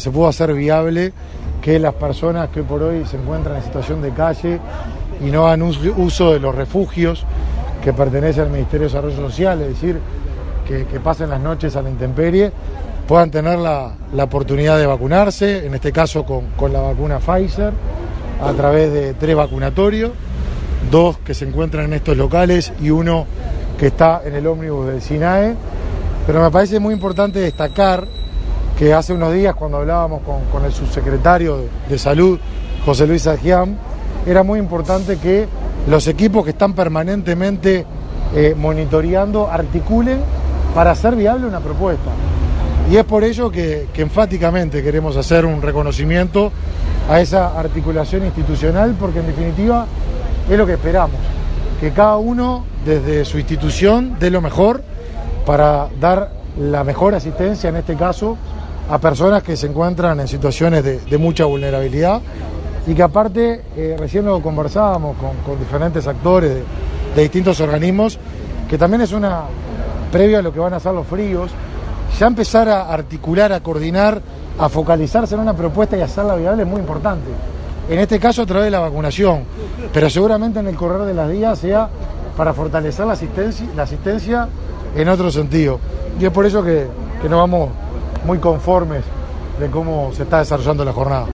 se pudo hacer viable que las personas que hoy por hoy se encuentran en situación de calle y no hagan uso de los refugios que pertenecen al Ministerio de Desarrollo Social, es decir, que pasen las noches a la intemperie, puedan tener la oportunidad de vacunarse, en este caso con la vacuna Pfizer, a través de 3 vacunatorios, 2 que se encuentran en estos locales y 1 que está en el ómnibus del SINAE. Pero me parece muy importante destacar que hace unos días, cuando hablábamos con el subsecretario de Salud, José Luis Adjian, era muy importante que los equipos que están permanentemente monitoreando articulen para hacer viable una propuesta. Y es por ello que enfáticamente queremos hacer un reconocimiento a esa articulación institucional, porque en definitiva es lo que esperamos, que cada uno desde su institución dé lo mejor para dar la mejor asistencia, en este caso, a personas que se encuentran en situaciones de mucha vulnerabilidad y que aparte, recién lo conversábamos con diferentes actores de distintos organismos, que también es una previa a lo que van a ser los fríos, ya empezar a articular, a coordinar, a focalizarse en una propuesta y hacerla viable es muy importante. En este caso a través de la vacunación, pero seguramente en el correr de los días sea para fortalecer la asistencia en otro sentido. Y es por eso que nos vamos muy conformes de cómo se está desarrollando la jornada.